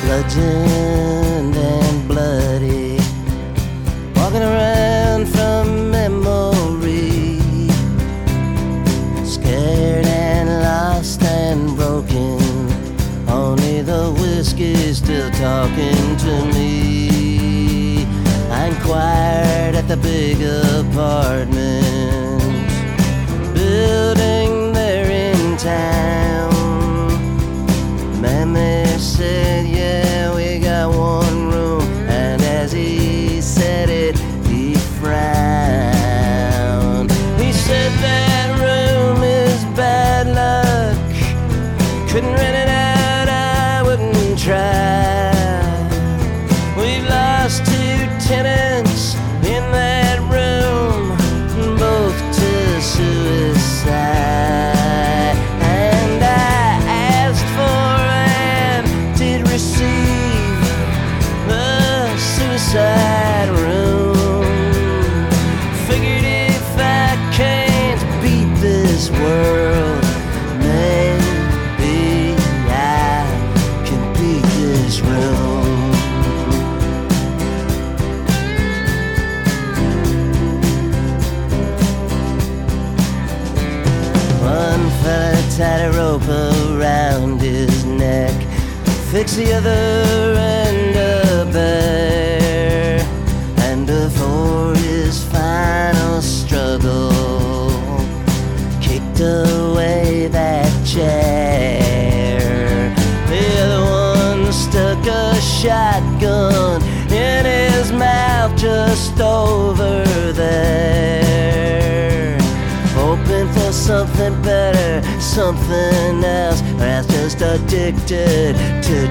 bludgeoned and bloody, walking around from memory, scared and lost and broken. Only the whiskey's still talking to me. I inquired at the big apartment building there in town. Man, they said, yeah, we got one room. And as he said it, he frowned. He said that room is bad luck. Couldn't rent it out, I wouldn't try. We've lost 2 tenants in that room, both to suicide. And I asked for and did receive the suicide room. Figured if I can't beat this world, maybe I can beat this room. One fella tied a rope around his neck, fixed the other end up bare, and before his final struggle, kicked away that chair. The other one stuck a shotgun in his mouth just over there, hoping for something better, something else, or else just addicted to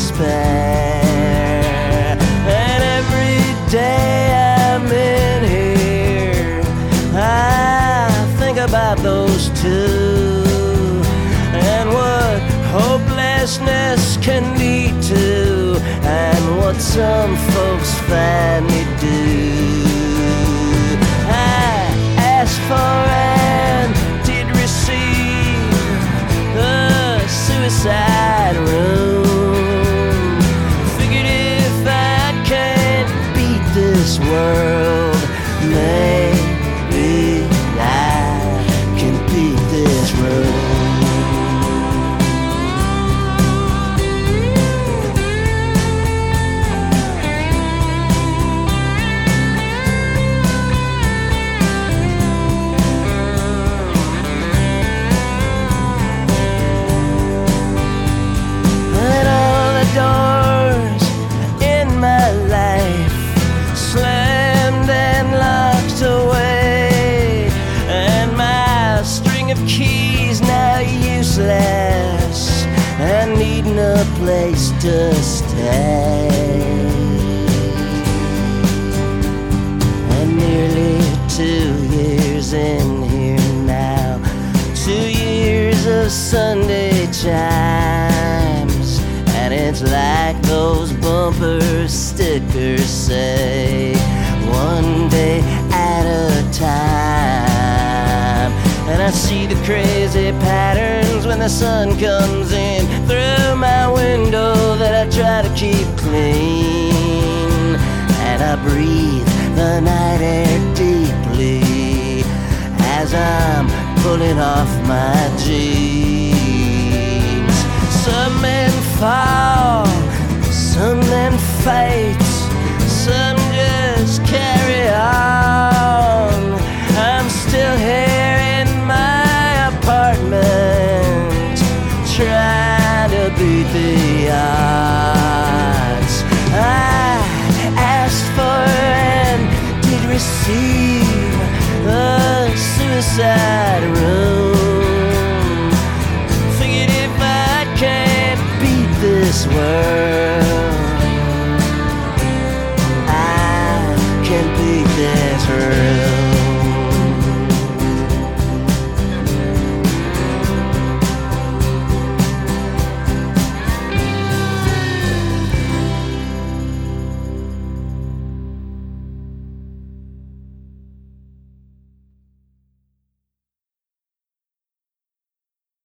despair. And every day I'm in here, I think about those two and what hopelessness can lead to, and what some folks finally do. I asked for and did receive the suicide room. Figured if I can't beat this world, maybe I can beat this room. Doors in my life slammed and locked away, and my string of keys now useless and needing a place to stay. And nearly 2 years in here now, 2 years of Sunday chimes, and it's like those bumper stickers say, one day at a time. And I see the crazy patterns when the sun comes in through my window that I try to keep clean. And I breathe the night air deeply as I'm pulling off my jeans. Some men fall, some men fight, some just carry on. I'm still here in my apartment, trying to beat the odds. I asked for and did receive the suicide room.